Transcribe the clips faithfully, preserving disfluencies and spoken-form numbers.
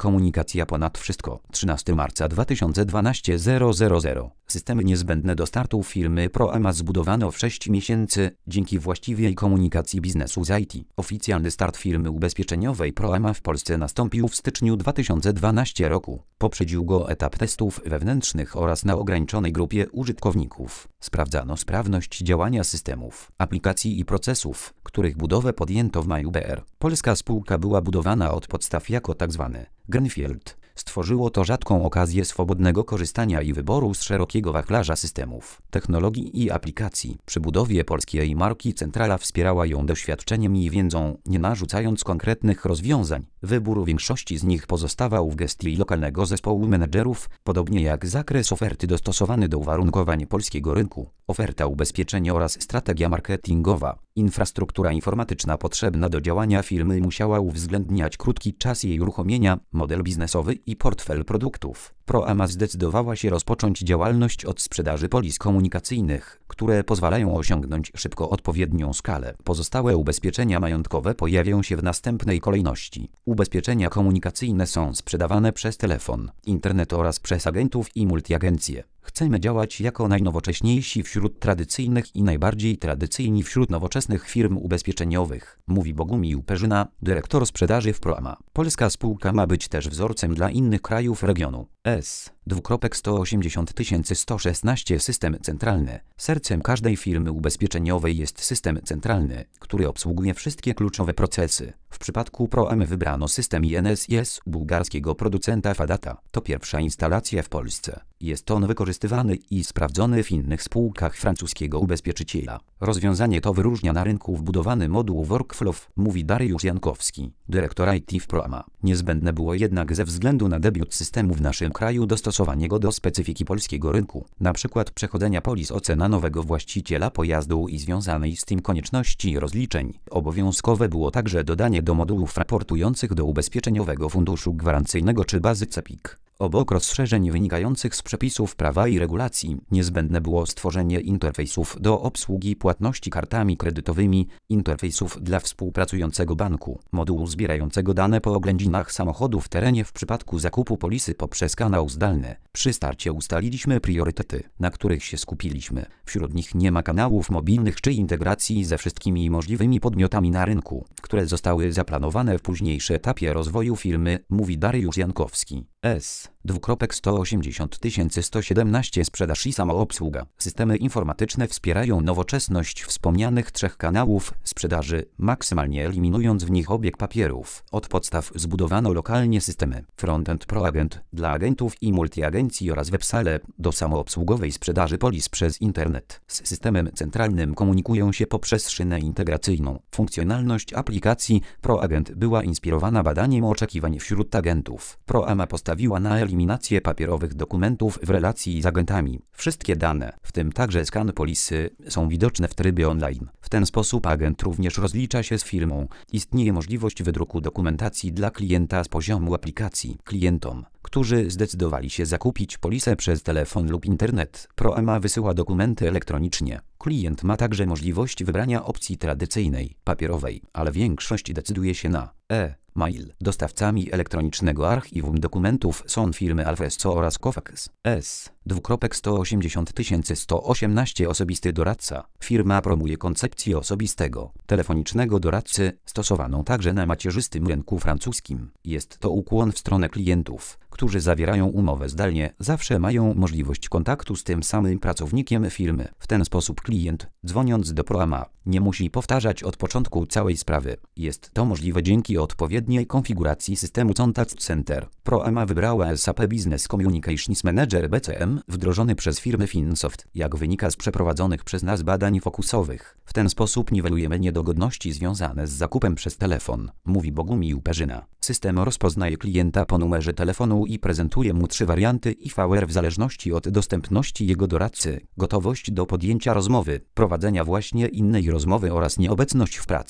Komunikacja ponad wszystko. trzynastego marca dwa tysiące dwunastego zero zero zero. Systemy niezbędne do startu firmy ProAma zbudowano w sześć miesięcy dzięki właściwej komunikacji biznesu z I T. Oficjalny start firmy ubezpieczeniowej ProAma w Polsce nastąpił w styczniu dwa tysiące dwunastego roku. Poprzedził go etap testów wewnętrznych oraz na ograniczonej grupie użytkowników. Sprawdzano sprawność działania systemów, aplikacji i procesów, których budowę podjęto w maju B R. Polska spółka była budowana od podstaw jako tzw. greenfield. Stworzyło to rzadką okazję swobodnego korzystania i wyboru z szerokiego wachlarza systemów, technologii i aplikacji. Przy budowie polskiej marki Centrala wspierała ją doświadczeniem i wiedzą, nie narzucając konkretnych rozwiązań. Wybór większości z nich pozostawał w gestii lokalnego zespołu menedżerów, podobnie jak zakres oferty dostosowany do uwarunkowań polskiego rynku, oferta ubezpieczenia oraz strategia marketingowa. Infrastruktura informatyczna potrzebna do działania firmy musiała uwzględniać krótki czas jej uruchomienia, model biznesowy i portfel produktów. ProAma zdecydowała się rozpocząć działalność od sprzedaży polis komunikacyjnych, które pozwalają osiągnąć szybko odpowiednią skalę. Pozostałe ubezpieczenia majątkowe pojawią się w następnej kolejności. Ubezpieczenia komunikacyjne są sprzedawane przez telefon, internet oraz przez agentów i multiagencje. Chcemy działać jako najnowocześniejsi wśród tradycyjnych i najbardziej tradycyjni wśród nowoczesnych firm ubezpieczeniowych, mówi Bogumił Perzyna, dyrektor sprzedaży w ProAma. Polska spółka ma być też wzorcem dla innych krajów regionu. S. sto osiemdziesiąt tysięcy sto szesnaście System centralny. Sercem każdej firmy ubezpieczeniowej jest system centralny, który obsługuje wszystkie kluczowe procesy. W przypadku ProAmy wybrano system I N S I S bułgarskiego producenta Fadata. To pierwsza instalacja w Polsce. Jest on wykorzystywany i sprawdzony w innych spółkach francuskiego ubezpieczyciela. Rozwiązanie to wyróżnia na rynku wbudowany moduł Workflow, mówi Dariusz Jankowski, dyrektor I T w ProAma. Niezbędne było jednak ze względu na debiut systemu w naszym kraju dostosowanie go do specyfiki polskiego rynku, na przykład przechodzenia polis O C na nowego właściciela pojazdu i związanej z tym konieczności rozliczeń. Obowiązkowe było także dodanie do modułów raportujących do Ubezpieczeniowego Funduszu Gwarancyjnego czy bazy C E P I K. Obok rozszerzeń wynikających z przepisów prawa i regulacji, niezbędne było stworzenie interfejsów do obsługi płatności kartami kredytowymi, interfejsów dla współpracującego banku, modułu zbierającego dane po oględzinach samochodu w terenie w przypadku zakupu polisy poprzez kanał zdalny. Przy starcie ustaliliśmy priorytety, na których się skupiliśmy. Wśród nich nie ma kanałów mobilnych czy integracji ze wszystkimi możliwymi podmiotami na rynku, które zostały zaplanowane w późniejszym etapie rozwoju firmy, mówi Dariusz Jankowski. S. sto osiemdziesiąt tysięcy sto siedemnaście Sprzedaż i samoobsługa. Systemy informatyczne wspierają nowoczesność wspomnianych trzech kanałów sprzedaży, maksymalnie eliminując w nich obieg papierów. Od podstaw zbudowano lokalnie systemy Frontend ProAgent dla agentów i multiagencji oraz WebSale do samoobsługowej sprzedaży polis przez internet. Z systemem centralnym komunikują się poprzez szynę integracyjną. Funkcjonalność aplikacji ProAgent była inspirowana badaniem oczekiwań wśród agentów. ProAma postawiła na eliminację papierowych dokumentów w relacji z agentami. Wszystkie dane, w tym także skan polisy, są widoczne w trybie online. W ten sposób agent również rozlicza się z firmą. Istnieje możliwość wydruku dokumentacji dla klienta z poziomu aplikacji. Klientom, którzy zdecydowali się zakupić polisę przez telefon lub internet, ProAma wysyła dokumenty elektronicznie. Klient ma także możliwość wybrania opcji tradycyjnej, papierowej, ale większość decyduje się na e-mail. Dostawcami elektronicznego archiwum dokumentów są firmy Alfresco oraz Kofax. S. sto osiemdziesiąt tysięcy sto osiemnaście Osobisty doradca. Firma promuje koncepcję osobistego, telefonicznego doradcy, stosowaną także na macierzystym rynku francuskim. Jest to ukłon w stronę klientów, którzy zawierają umowę zdalnie, zawsze mają możliwość kontaktu z tym samym pracownikiem firmy. W ten sposób klient, dzwoniąc do ProAma, nie musi powtarzać od początku całej sprawy. Jest to możliwe dzięki odpowiedniej konfiguracji systemu Contact Center. ProAma wybrała S A P Business Communications Manager B C M, wdrożony przez firmę Finsoft, jak wynika z przeprowadzonych przez nas badań fokusowych. W ten sposób niwelujemy niedogodności związane z zakupem przez telefon, mówi Bogumił Perzyna. System rozpoznaje klienta po numerze telefonu i prezentuje mu trzy warianty I V R w zależności od dostępności jego doradcy, gotowość do podjęcia rozmowy, prowadzenia właśnie innej rozmowy oraz nieobecność w pracy.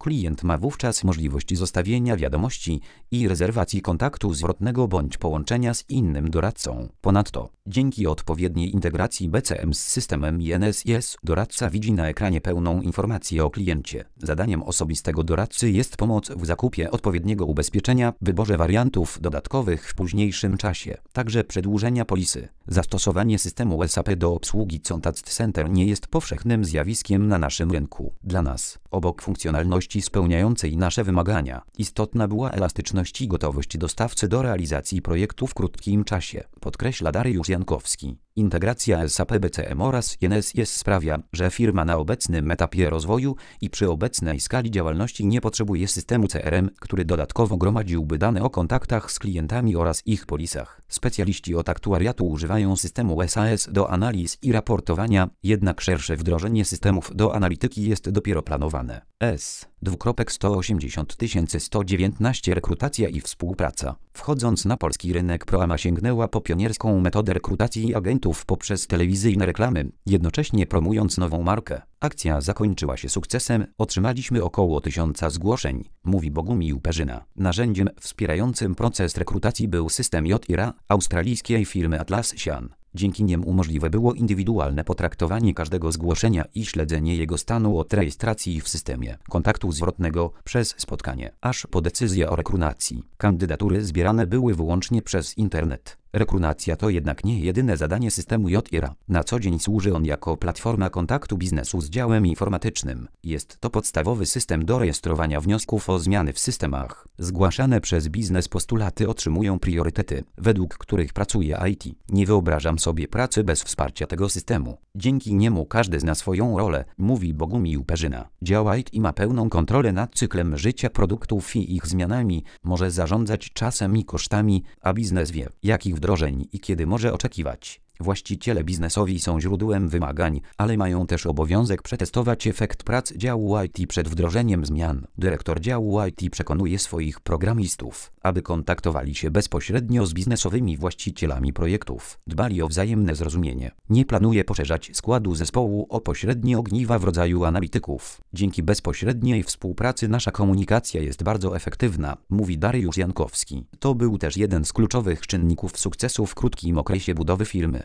Klient ma wówczas możliwość zostawienia wiadomości i rezerwacji kontaktu zwrotnego bądź połączenia z innym doradcą. Ponadto, dzięki odpowiedniej integracji B C M z systemem I N S S, doradca widzi na ekranie pełną informację o kliencie. Zadaniem osobistego doradcy jest pomoc w zakupie odpowiedniego ubezpieczenia, wyborze wariantów dodatkowych w późniejszym czasie, także przedłużenia polisy. Zastosowanie systemu S A P do obsługi Contact Center nie jest powszechnym zjawiskiem na naszym rynku. Dla nas, obok funkcjonalności spełniającej nasze wymagania, istotna była elastyczność i gotowość dostawcy do realizacji projektu w krótkim czasie, podkreśla Dariusz Jankowski. Integracja S A P B C M oraz I N S S sprawia, że firma na obecnym etapie rozwoju i przy obecnej skali działalności nie potrzebuje systemu C R M, który dodatkowo gromadziłby dane o kontaktach z klientami oraz ich polisach. Specjaliści od aktuariatu używają systemu S A S do analiz i raportowania, jednak szersze wdrożenie systemów do analityki jest dopiero planowane. S. sto osiemdziesiąt tysięcy sto dziewiętnaście Rekrutacja i współpraca. Wchodząc na polski rynek, Proama sięgnęła po pionierską metodę rekrutacji agentów poprzez telewizyjne reklamy, jednocześnie promując nową markę. Akcja zakończyła się sukcesem, otrzymaliśmy około tysiąca zgłoszeń, mówi Bogumił Perzyna. Narzędziem wspierającym proces rekrutacji był system J I R A australijskiej firmy Atlassian. Dzięki niemu możliwe było indywidualne potraktowanie każdego zgłoszenia i śledzenie jego stanu od rejestracji w systemie kontaktu zwrotnego przez spotkanie, aż po decyzję o rekrutacji. Kandydatury zbierane były wyłącznie przez internet. Rekrutacja to jednak nie jedyne zadanie systemu J I R A. Na co dzień służy on jako platforma kontaktu biznesu z działem informatycznym. Jest to podstawowy system do rejestrowania wniosków o zmiany w systemach. Zgłaszane przez biznes postulaty otrzymują priorytety, według których pracuje I T. Nie wyobrażam sobie pracy bez wsparcia tego systemu. Dzięki niemu każdy zna swoją rolę, mówi Bogumił Perzyna. Dział I T ma pełną kontrolę nad cyklem życia produktów i ich zmianami, może zarządzać czasem i kosztami, a biznes wie, jakich wdrożeń i kiedy może oczekiwać. Właściciele biznesowi są źródłem wymagań, ale mają też obowiązek przetestować efekt prac działu I T przed wdrożeniem zmian. Dyrektor działu I T przekonuje swoich programistów, aby kontaktowali się bezpośrednio z biznesowymi właścicielami projektów. Dbali o wzajemne zrozumienie. Nie planuje poszerzać składu zespołu o pośrednie ogniwa w rodzaju analityków. Dzięki bezpośredniej współpracy nasza komunikacja jest bardzo efektywna, mówi Dariusz Jankowski. To był też jeden z kluczowych czynników sukcesu w krótkim okresie budowy firmy.